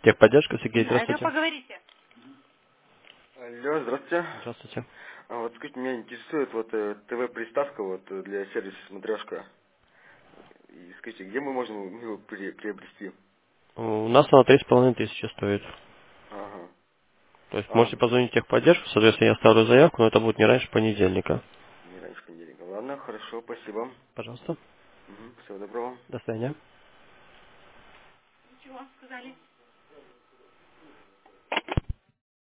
Техподдержка, Сергей, А это здравствуйте. поговорите. Алло, здравствуйте. Здравствуйте. Вот скажите, меня интересует вот ТВ-приставка вот для сервиса «Смотрешка». И скажите, где мы можем его приобрести? У нас она 3500 стоит. Ага. То есть А, можете позвонить в техподдержку, соответственно, я оставлю заявку, но это будет не раньше понедельника. не раньше понедельника. Ладно, хорошо, спасибо. Пожалуйста. Всего доброго. До свидания. Чего сказали?